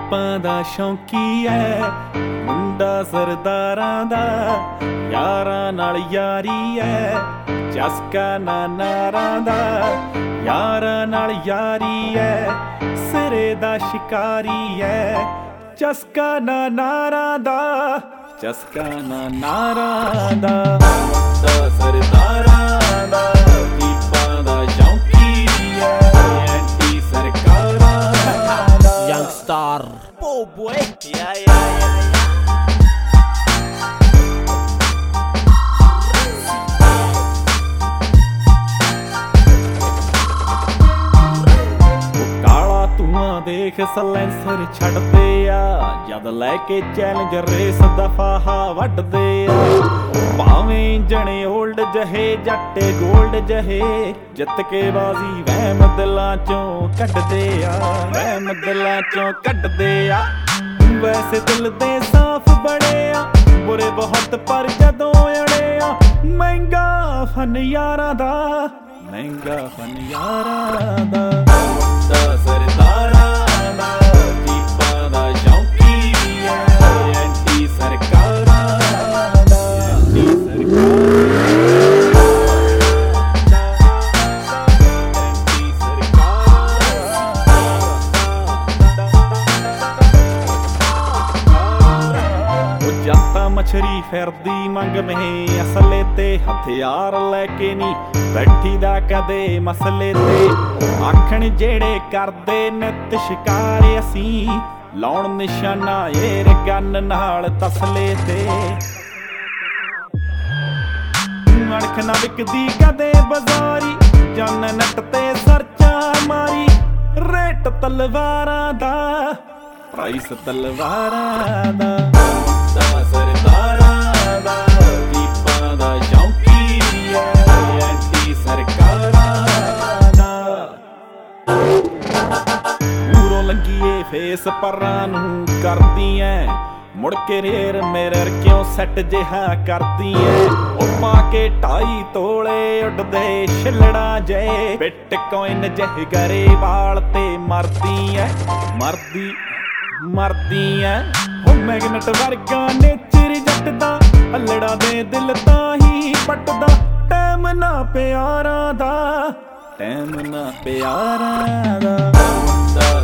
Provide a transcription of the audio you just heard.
ਜੀਪਾਂ ਦਾ ਸ਼ੌਂਕੀ ਐ ਮੁੰਡਾ ਸਰਦਾਰਾਂ ਦਾ, ਯਾਰਾਂ ਨਾਲ ਯਾਰੀ ਐ ਚਸਕਾ ਨਾ ਨਾਰਾਂ ਦਾ, ਯਾਰਾਂ ਨਾਲ ਯਾਰੀ ਐ ਸਿਰੇ ਦਾ ਸ਼ਿਕਾਰੀ ਐ ਚਸਕਾ ਨਾ ਨਾਰਾਂ ਦਾ, ਚਸਕਾ ਨਾ ਨਾਰਾਂ ਦਾ। ਸਰਦਾਰਾਂ ਦਾ ਜੀਪਾਂ ਦਾ ਸ਼ੌਂਕੀ ਐ ਐਂਟੀ ਸਰਕਾਰਾਂ ਦਾ। Youngstar. Oh boy. Yeah. ਕਾਲਾ ਧੂਆਂ ਦੇਖ ਸਲੈਂਸਰ ਛੱਡਦੇ ਆ, ਜਦ ਲੈ ਕੇ ਚੈਲੰਜਰ ਰੇਸ ਦਾ ਫਾਹਾ ਵੱਢਦੇ ਆ। ਭਾਵੇਂ ਇੰਜਣ ਓਲਡ ਜਹੇ ਜੱਟ ਗੋਲਡ ਜਹੇ, ਜਿੱਤ ਕੇ ਬਾਜ਼ੀ ਵਹਿਮ ਦਿਲਾਂ ਚੋਂ ਕੱਢਦੇ ਆ, ਵਹਿਮ ਦਿਲਾਂ ਚੋਂ ਕੱਢਦੇ ਆ। ਵੈਸੇ ਦਿਲ ਦੇ ਸਾਫ਼ ਬੜੇ ਆ, ਬੁਰੇ ਬਹੁਤ ਪਰ ਜਦੋਂ ਅੜੇ ਆ। ਮਹਿੰਗਾ ਫਨ ਯਾਰਾਂ ਦਾ, ਮਹਿੰਗਾ ਫਨ ਯਾਰਾਂ ਦਾ। ਸਰਦਾਰਾਂ ਦਾ ਜੀਪਾਂ ਦਾ ਸ਼ੌਂਕੀ ਐ ਐਂਟੀ ਸਰਕਾਰਾਂ ਦਾ, ਐਂਟੀ ਸਰਕਾਰਾਂ ਦਾ, ਐਂਟੀ ਸਰਕਾਰਾਂ ਦਾ। ਉਹ ਜਾਤਾਂ ਮਛਰੀ ਫਿਰਦੀ ਮੰਗ ਮੇ ਅਸਲੇ ਤੇ, ਹਥਿਆਰ ਲੈ ਕੇ ਨੀ ਬੈਠੀ ਦਾ ਕਦੇ ਮਸਲੇ ਤੇ। ਆਖਣ ਜਿਹੜੇ ਕਰਦੇ ਨਿੱਤ ਸ਼ਿਕਾਰ, ਅਸੀਂ ਲਾਉਣ ਨਿਸ਼ਾਨਾ ਏਰ ਗਨ ਨਾਲ ਤਸਲੇ ਤੇ। ਅਣਖ ਨਾ ਵਿਕਦੀ ਕਦੇ ਬਜ਼ਾਰੀ, ਜਨ ਨੱਟ ਤੇ ਸਰਚਾ ਮਾਰੀ। ਰੇਟ ਤਲਵਾਰਾਂ ਦਾ, ਪ੍ਰਾਈਸ ਤਲਵਾਰਾਂ ਦਾ। ਸਰਦਾਰਾਂ ਦਾ ਜੀਪਾਂ ਦਾ ਸ਼ੌਂਕੀ ਐ ਐਂਟੀ ਸਰਕਾਰਾਂ ਦਾ। ਪੂਰੋਂ ਲੰਘੀਏ ਫੇਸ ਪਰਾਂ ਨੂੰ ਕਰਦੀ ਐ, ਮੁੜ ਕੇ ਰੇਰ ਮਿਰਰ ਕਿਉਂ ਸੈੱਟ ਜਿਹਾ ਕਰਦੀ ਐ। ਉਹ ਪਾ ਕੇ 2.5 ਤੋਲੇ ਉੱਡਦੇ ਛਿੱਲੜਾ ਜੇ, ਬਿਟਕੋਇਨ ਜਿਹੇ ਗਰੇ ਵਾਲ ਤੇ ਮਰਦੀ ਐ, ਮਰਦੀ ਐ। ਉਹ ਮੈਗਨੇਟ ਵਰਗਾ ਨੇਚਰ ਜੱਟ ਦਾ, ਅਲੜਾ ਦੇ ਦਿਲ ਤਾਂ ਹੀ ਪੱਟਦਾ। ਟੈਮ ਨਾ ਪਿਆਰਾਂ ਦਾ, ਟੈਮ ਨਾ ਪਿਆਰਾਂ ਦਾ।